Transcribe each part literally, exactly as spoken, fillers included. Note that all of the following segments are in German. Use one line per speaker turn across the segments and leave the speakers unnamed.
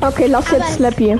Okay, lass
Aber
jetzt Slappy.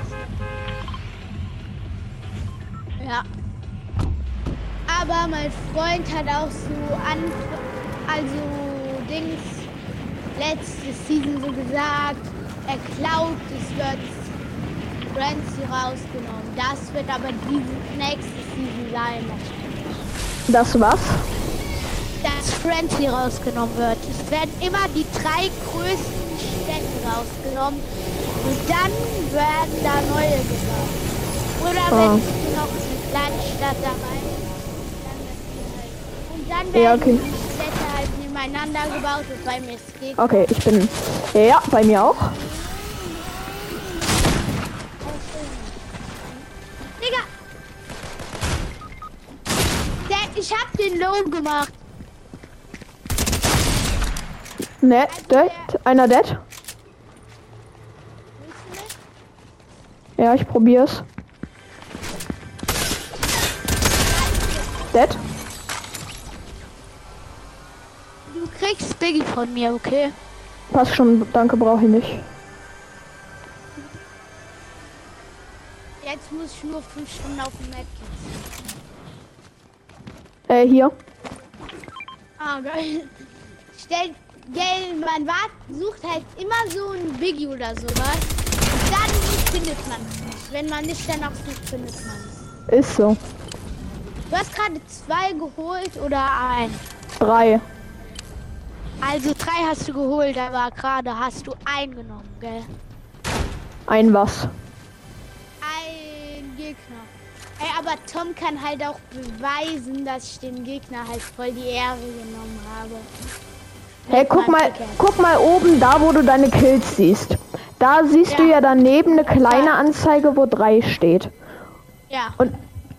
Ja. Aber mein Freund hat auch so an, also Dings, letzte Season so gesagt, er glaubt, es wird Frenzy rausgenommen. Das wird aber diese nächste Season sein.
Das was?
Dass Frenzy rausgenommen wird. Es werden immer die drei größten Städte rausgenommen und dann werden da neue gebaut. Oder
Oh.
wenn du noch eine kleine Stadt dabei ist, dann wird die halt. Und dann werden
Ja, okay.
die Städte halt nebeneinander gebaut und bei mir ist geht.
Okay, ich bin... Ja, bei mir auch.
Digga! Der, ich hab den Low gemacht.
Ne, dead. Einer dead.
Willst du nicht?
Ja, ich probier's. Dead.
Du kriegst Biggie von mir, okay?
Passt schon, danke, brauche ich nicht.
Jetzt muss ich nur fünf Stunden auf dem Medkit.
Äh, hier.
Ah, geil. Stell, gell, man wart, sucht halt immer so ein Biggie oder sowas. Und dann findet man es nicht. Wenn man nicht danach sucht, findet man es.
Ist so.
Du hast gerade zwei geholt oder ein?
Drei.
Also drei hast du geholt, aber gerade hast du eingenommen, gell?
Ein was?
Ein Gegner. Ey, aber Tom kann halt auch beweisen, dass ich dem Gegner halt voll die Ehre genommen habe.
Hey, guck mal, guck mal oben, da wo du deine Kills siehst. Da siehst
Ja.
du ja daneben eine kleine Anzeige, wo drei steht.
Ja.
Und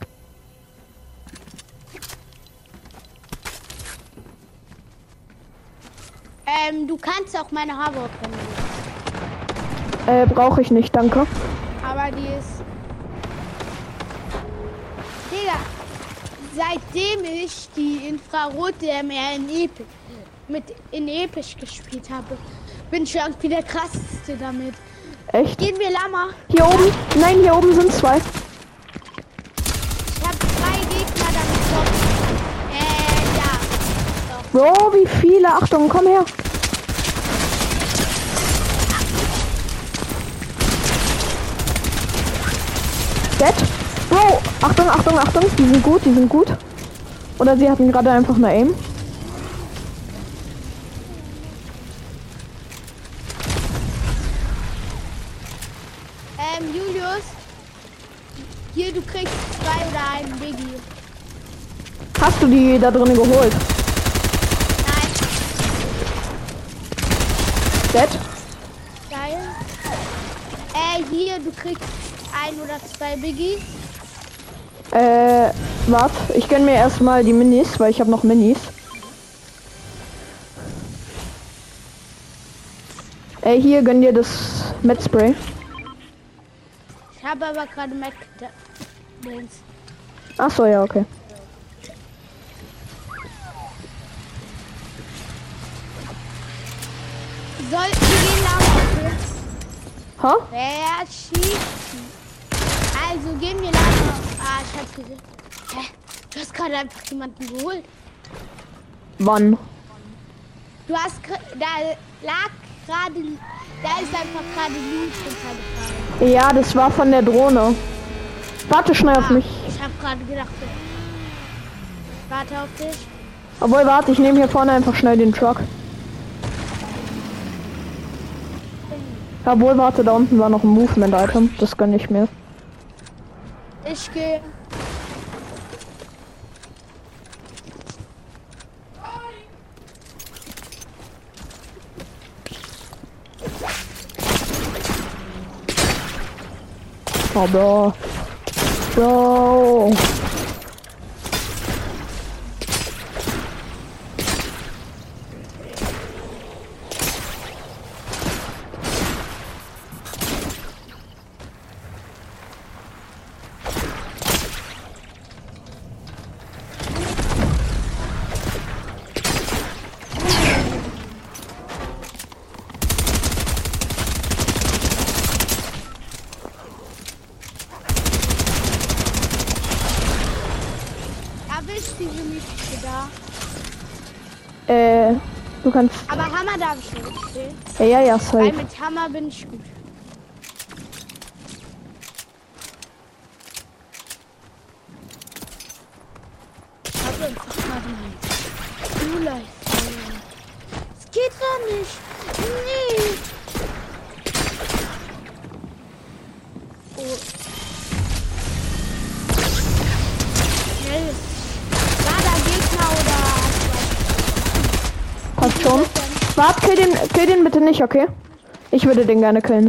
Ähm, du kannst auch meine Harvard kennen.
äh, brauche ich nicht, danke.
Aber die ist... Digga, seitdem ich die Infrarot-D M R in Epic, mit in Epic gespielt habe, bin ich irgendwie der krasseste damit.
Echt?
Gehen wir Lama.
Hier oben? Nein, hier oben sind zwei.
Ich habe drei Gegner damit getroffen. Äh, ja. Doch.
Bro, wie viele? Achtung, komm her. Dead. Bro, Achtung, Achtung, Achtung. Die sind gut, die sind gut. Oder sie hatten gerade einfach nur Aim.
Ähm, Julius. Hier, du kriegst zwei oder einen Biggie.
Hast du die da drin geholt?
Nein.
Dead.
Geil. Äh, hier, du kriegst ein oder zwei Biggies.
Äh, warte. Ich gönn mir erstmal die Minis, weil ich habe noch Minis. Äh, hier gönn dir das Medspray.
Ich habe aber gerade Mac Dings.
Ach so, ja, okay.
Soll wir gehen Lama, okay?
Ha?
Wer schießt? Also gehen wir Lama. Ah, ich hab's gesehen. Hä? Du hast gerade einfach jemanden geholt.
Wann?
Du hast gra- da lag gerade, da ist einfach gerade Loot runtergefallen.
Ja, das war von der Drohne. Warte schnell auf
Ah,
mich.
ich habe gerade gedacht, ich warte auf dich.
Obwohl, warte, ich nehme hier vorne einfach schnell den Truck. Obwohl, warte, da unten war noch ein Movement-Item. Das gönn ich mir.
Ich gehe.
Oh, Bro. Bro.
diese Mythische da.
Äh, du kannst.
Aber Hammer darf ich nicht spielen.
Ja, ja, ja,
Weil
safe.
mit Hammer bin ich gut. Aber einfach mal die Du Leistung. Es geht doch nicht. Nee. Oh. Schnell. War da Gegner oder?
Passt schon. Wart, kill den, kill den bitte nicht, okay? Ich würde den gerne killen.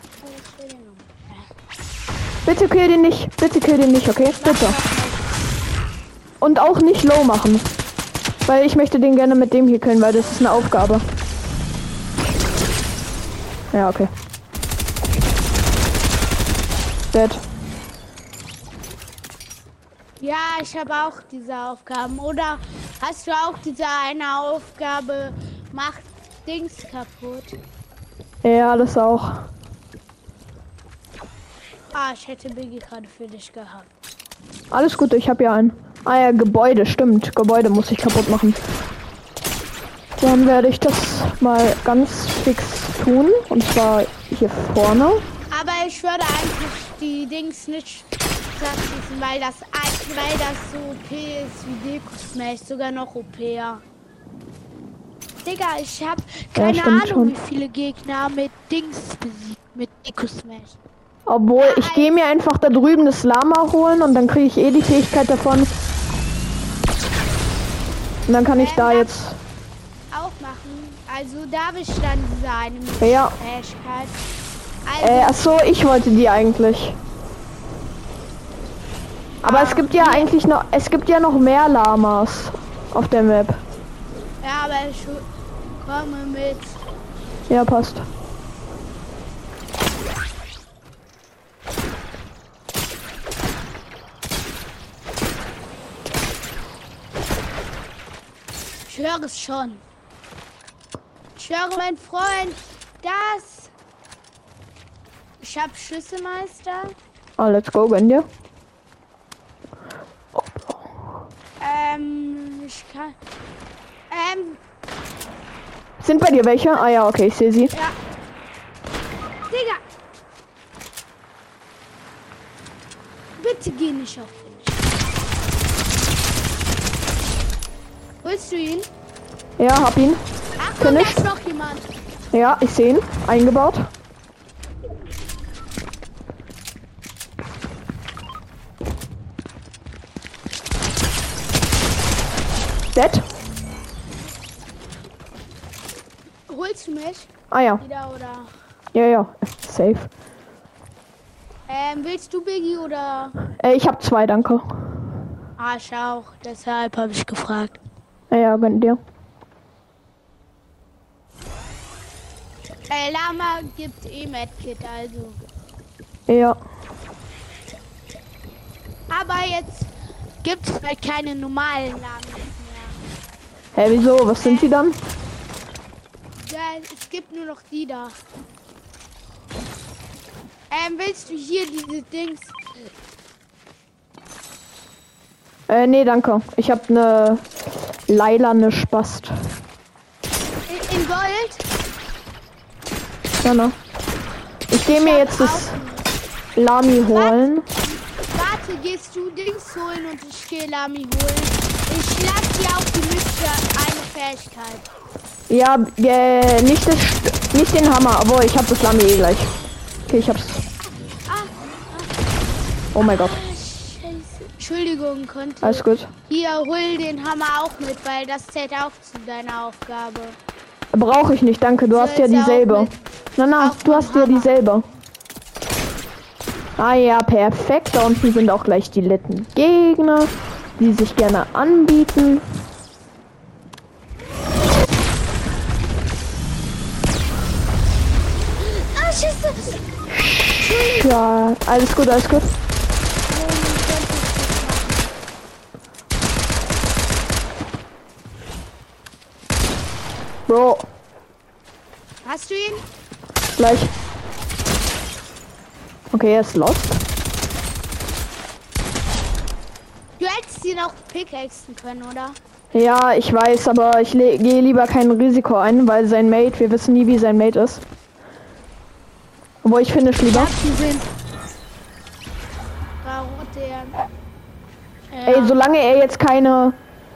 Bitte kill den nicht. Bitte kill den nicht, okay? Bitte. Und auch nicht low machen. Weil ich möchte den gerne mit dem hier killen, weil das ist eine Aufgabe. Ja, okay. Dead.
Ja, ich habe auch diese Aufgaben. Oder hast du auch diese eine Aufgabe, macht Dings kaputt?
Ja, das auch.
Ah, ich hätte Biggie gerade für dich gehabt.
Alles gut, ich habe ja einen. Ah ja, Gebäude, stimmt. Gebäude muss ich kaputt machen. Dann werde ich das mal ganz fix tun. Und zwar hier vorne.
Aber ich würde eigentlich die Dings nicht schießen, weil das, weil das so O P ist wie Deko Smash. Sogar noch O P er. Digga, ich habe keine
stimmt
Ahnung,
schon.
wie viele Gegner mit Dings besiegt. Mit Deko Smash.
Obwohl, ich gehe mir einfach da drüben das Lama holen und dann kriege ich eh die Fähigkeit davon. Und dann kann ich
Ähm,
da
darf
jetzt...
Auch machen. Also darf ich dann diese eine
Ja.
Fähigkeit. Also,
Äh, ach so, ich wollte die eigentlich. Aber es gibt ja eigentlich noch... Es gibt ja noch mehr Lamas auf der Map.
ja, aber ich komme mit.
Ja, passt.
Ich höre es schon. Ich höre, mein Freund, das. Ich hab Schüsselmeister.
Ah, let's go, gönn dir.
Ähm, ich kann. Ähm,
Sind bei dir welche? Ah ja, okay, ich sehe sie.
ja. Digga. Bitte geh nicht auf mich. Willst du ihn?
Ja, hab ihn.
Achtung, da
Finished.
ist noch jemand.
Ja, ich sehe ihn. Eingebaut. Dead.
Holst du mich
Ah ja.
wieder oder?
Ja, ja. Safe.
Ähm, willst du Biggie oder?
Äh, ich habe zwei, danke.
Ah, ich auch. Deshalb habe ich gefragt.
Ja, ja, gönn dir.
Äh, Lama gibt eh Medkit, also.
Ja.
Aber jetzt gibt es halt keine normalen Lamas mehr.
Hä, wieso? Was sind sie dann?
Ja, es gibt nur noch die da. Ähm, willst du hier diese Dings?
Äh, nee, danke. Ich habe eine leilane Spast.
In, in Gold?
Ja, ne? Ich gehe mir jetzt das Lami holen.
Warte, gehst du Dings holen und ich gehe Lami holen. Ich lass dir auf die Liste eine Fähigkeit.
Ja, äh, nicht, das, St- nicht den Hammer, aber ich habe das Lami eh gleich. Okay, ich hab's.
Ah,
Oh mein Gott.
ah, Scheiße. Entschuldigung, konnte.
Alles gut.
Hier, hol den Hammer auch mit, weil das zählt auch zu deiner Aufgabe.
Brauche ich nicht, danke. Du hast ja
Sollst du auch
dieselbe.
mit-
Na, na,
auch
du
vom
hast ja
Hammer.
dieselbe. Ah ja, perfekt. Da unten sind auch gleich die letzten Gegner, die sich gerne anbieten.
Ah, Scheiße.
Ja, alles gut, alles gut. Bro,
Hast du ihn?
gleich. Okay, er ist lost.
Du hättest musst ihn auch pickaxen können, oder?
Ja, ich weiß, aber ich gehe lieber kein Risiko ein, weil sein Mate, wir wissen nie, wie sein Mate ist. Obwohl ich finde es lieber.
Ja, die sind. Warum der? Ja.
Ey, solange er jetzt keine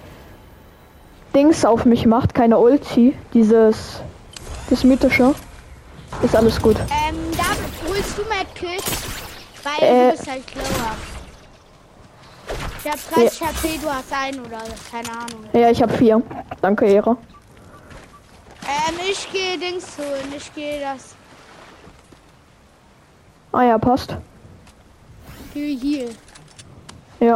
Dings auf mich macht, keine Ulti, dieses, das mythische, ist alles gut.
Ähm, David, holst du Medkit? Weil
Äh,
du bist halt clever. Ich hab dreißig H P, du hast einen oder keine Ahnung.
Ja, ich habe vier. Danke, Ehre.
Ähm, ich gehe Dings holen. Ich gehe das.
Ah ja, passt.
Gehe hier.
Ja.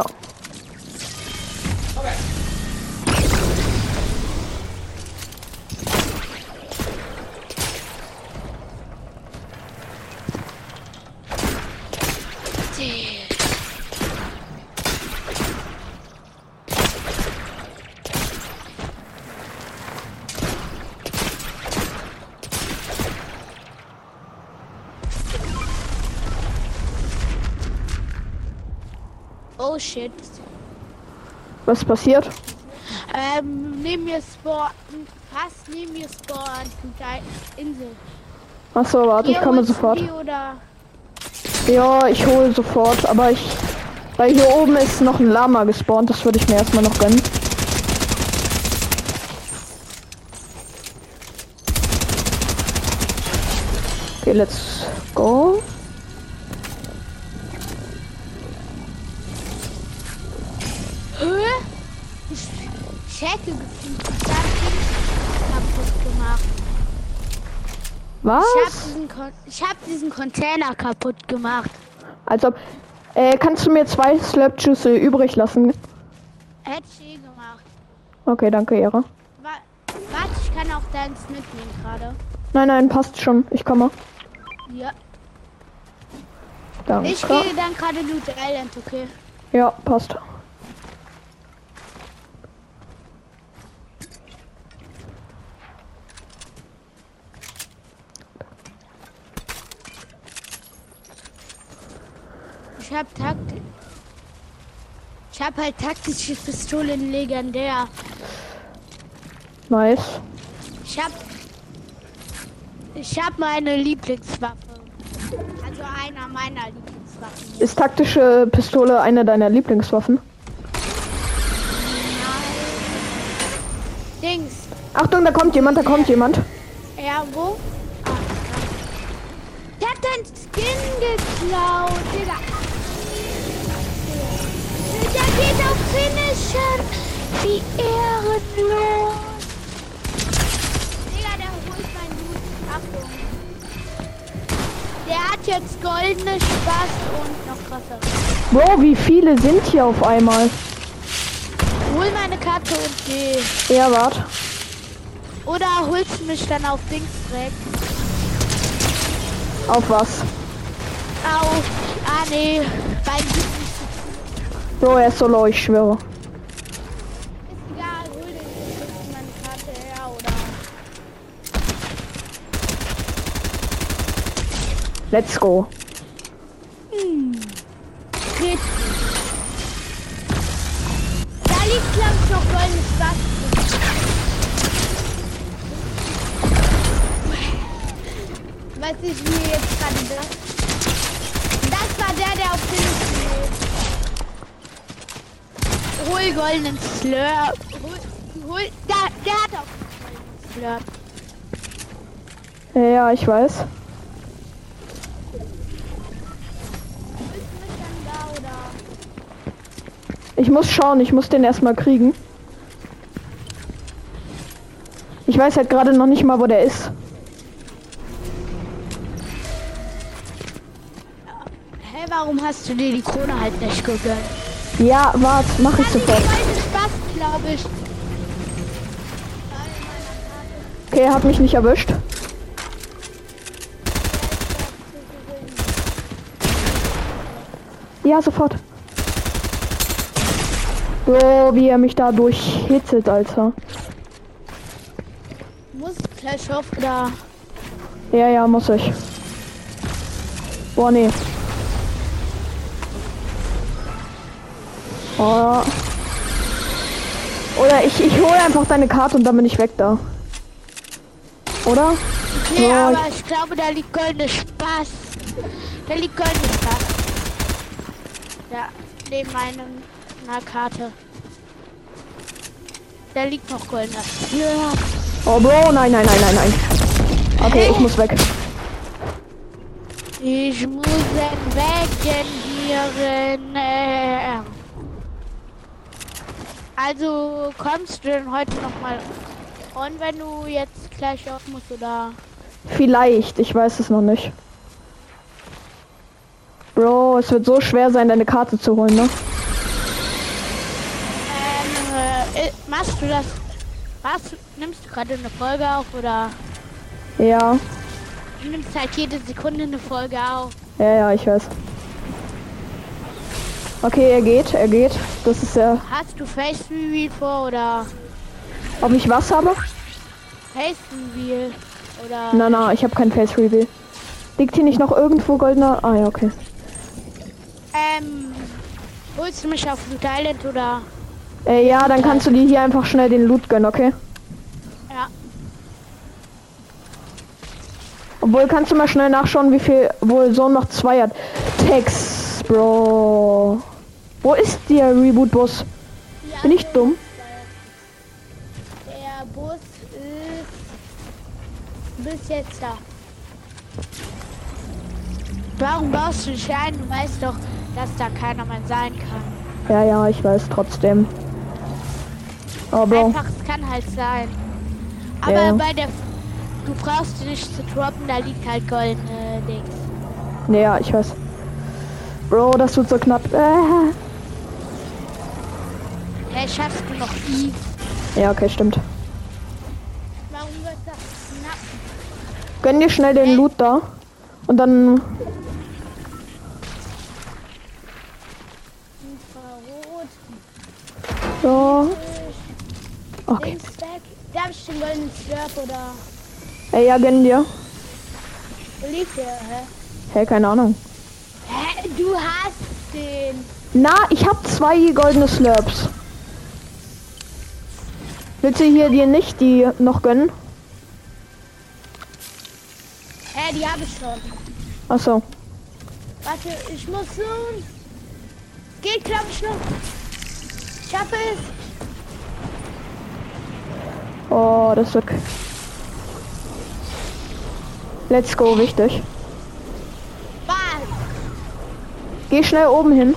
Oh shit.
Was passiert?
Ähm, neben mir spawn, fast neben mir spawn, die Insel.
Achso, warte, ich
Hier
komme
holst du
sofort.
die oder?
Ja, ich hole sofort, aber ich... Weil hier oben ist noch ein Lama gespawnt, das würde ich mir erstmal noch gönnen. Okay, let's go.
Hä? Ich, ich hätte gefühlt, ich hab den kaputt gemacht.
Was?
Ich hab diesen, Kon ich hab diesen Container kaputt gemacht.
Also, äh, kannst du mir zwei Slurp-Juice übrig lassen?
Hätte ich eh gemacht.
Okay, danke, Ehre.
Wa Warte, ich kann auch deins mitnehmen gerade.
Nein, nein, passt schon. Ich komme.
Ja.
Danke.
Ich gehe dann gerade Loot Island, okay?
Ja, passt.
Ich hab Taktik. Ich hab halt taktische Pistolen legendär.
Nice.
Ich hab. Ich hab meine Lieblingswaffe. Also einer meiner Lieblingswaffen.
Ist taktische Pistole eine deiner Lieblingswaffen?
Dings.
Achtung, da kommt jemand, da kommt jemand.
Ja, wo? Ah, der hat dein Skin geklaut, Digga. Der geht auf Finishen. Wie ehrenlos. Digga, der holt mein Loot. Achtung. Der hat jetzt goldene Spaß und noch krasser.
Bro, wie viele sind hier auf einmal?
Hol meine Karte und geh.
Ja, wart.
Oder holst du mich dann auf Dings weg?
Auf was?
Auf. Ah, nee. Beim
Bro, er ist so low, ich schwöre.
Ist egal, hol den, ich meine Karte her, oder?
Let's go.
Hm. Geht. Da liegt, glaube ich, noch goldenes Spaß. Was ich mir jetzt gerade das. Das war der, der auf den steht. Hol goldenen Slurp. Hol, hol, da, der hat auch goldenen Slurp.
Ja, ja, ich weiß.
Willst du mich dann da, oder?
Ich muss schauen, ich muss den erstmal kriegen. Ich weiß halt gerade noch nicht mal, wo der ist.
Hä, warum hast du dir die Krone halt nicht gegönnt?
Ja, warte, mach ich
Kann
sofort.
ich Spaß, glaube ich.
Okay, er hat mich nicht erwischt. Ja, sofort. Bro, wie er mich da durchhitzelt, Alter.
Muss gleich auf, oder?
Ja, ja, muss ich. Boah, nee. Oh. Oder ich, ich hole einfach deine Karte und dann bin ich weg da. Oder?
Nee,
Ja,
aber ich glaube, da liegt goldener Spaß. Da liegt goldener Spaß. Ja, neben meiner Karte. Da liegt noch goldener. Ja.
Oh Bro, nein, nein, nein, nein, nein. Okay, ich muss weg.
Ich muss weggenieren. Äh. Also kommst du denn heute noch mal on, wenn du jetzt gleich auf musst, oder?
Vielleicht, ich weiß es noch nicht. Bro, es wird so schwer sein, deine Karte zu holen, ne?
Ähm, äh, machst du das? Was? Nimmst du gerade eine Folge auf, oder?
Ja,
Du nimmst halt jede Sekunde eine Folge auf.
ja, ja, ich weiß. Okay, er geht, er geht. Das ist ja...
Hast du Face Reveal vor, oder?
Ob ich was habe?
Face Reveal, oder?
Na, na, ich habe kein Face Reveal. Liegt hier nicht noch irgendwo goldener? Ah, ja, okay.
Ähm, holst du mich auf Loot Island, oder?
Äh, ja, dann kannst du dir hier einfach schnell den Loot gönnen, okay?
Ja.
Obwohl, kannst du mal schnell nachschauen, wie viel wohl so noch zwei hat. Tex, Bro. Wo ist der Reboot-Bus?
Ja,
Bin ich dumm?
Der Bus ist bis jetzt da. Warum baust du dich ein? Du weißt doch, dass da keiner mehr sein kann.
Ja, ja, ich weiß trotzdem. Oh, Bro.
Einfach, es kann halt sein. Aber
Ja.
bei der... Du brauchst nicht zu droppen, da liegt halt goldene Dings.
Ja, ich weiß. Bro, das wird so knapp. Äh.
Hey, schaffst du noch Eve?
Ja, okay, stimmt.
Warum wird das knapp?
Gönn dir schnell den
Hey.
Loot da. Und dann...
Infrarot.
So. Okay.
Dings weg. Darf ich den goldenen Slurp, oder?
Ey, ja, gönn dir.
Wo liegt der, hä?
Hey, keine Ahnung.
Hä? Du hast den.
Na, ich hab zwei goldene Slurps. Willst du hier dir nicht die noch gönnen?
Hä, die habe ich schon.
Achso.
Warte, ich muss zoomen. Geht, glaube ich, noch. Ich schaffe es.
Oh, das wird... Let's go, wichtig.
Was?
Geh schnell oben hin.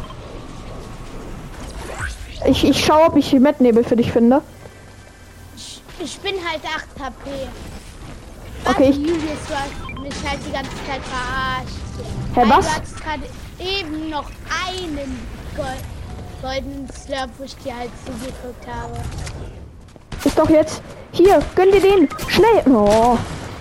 Ich, ich schau, ob ich Mettnebel für dich finde.
Ich, ich bin halt acht H P.
Okay, ich-
Julius, du hast mich halt die ganze Zeit verarscht.
Hä,
Weil
was?
Du hattest gerade eben noch einen Gold, goldenen Slurp, wo ich dir halt zugeguckt habe.
Ist doch jetzt... Hier, gönn dir den. Schnell. Oh.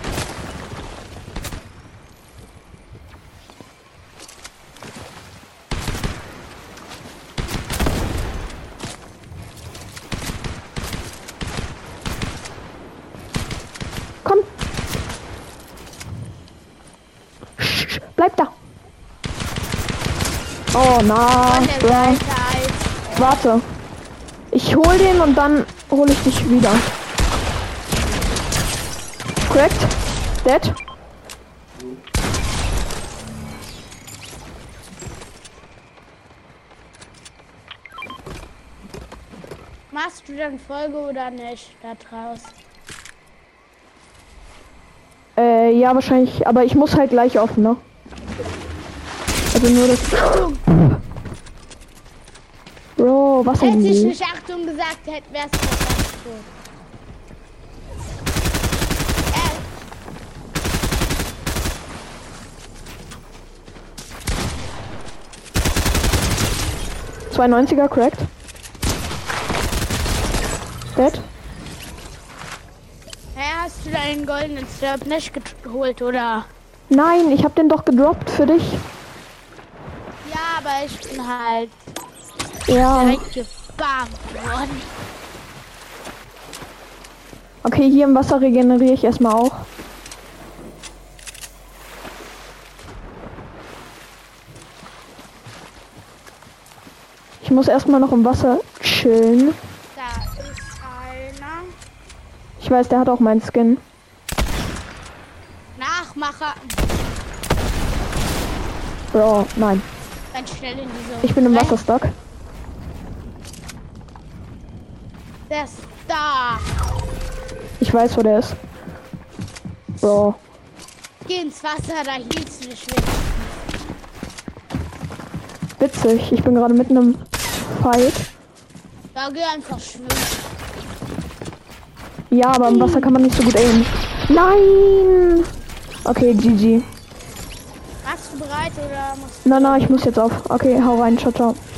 Komm. Sch, bleib da. Oh, na.
Von der
Bro.
Seite als
Warte. Ich hol den und dann hole ich dich wieder. Correct? Dead?
Machst du dann Folge oder nicht da draus?
Äh, ja, wahrscheinlich. Aber ich muss halt gleich offen, ne? Also nur das... Bro, was
Hätte
ein
ich
Müll.
nicht Achtung gesagt, hätte wär's doch ganz gut. Äh,
zweiundneunziger, correct? Dead?
hä, hast du deinen goldenen Slurp nicht geholt, oder?
Nein, ich hab den doch gedroppt für dich.
Ja, aber ich bin halt
Ja.
direkt gebammt worden.
Okay, hier im Wasser regeneriere ich erstmal auch. Ich muss erstmal noch im Wasser chillen.
Da ist
Ich weiß, der hat auch meinen Skin.
Nachmacher.
Bro, nein.
Ganz schnell in diese.
Ich bin im
rein.
Wasserstock.
Der ist da.
Ich weiß, wo der ist. Bro.
Geh ins Wasser, da hielst du dich wenigstens.
Witzig. Ich bin gerade mitten im Fight.
Da geh einfach schwimmen.
Ja, aber im Wasser kann man nicht so gut aimen. Nein! Okay, G G.
Machst du bereit oder musst du?
Na, na, ich muss jetzt auf. Okay, hau rein. Ciao, ciao.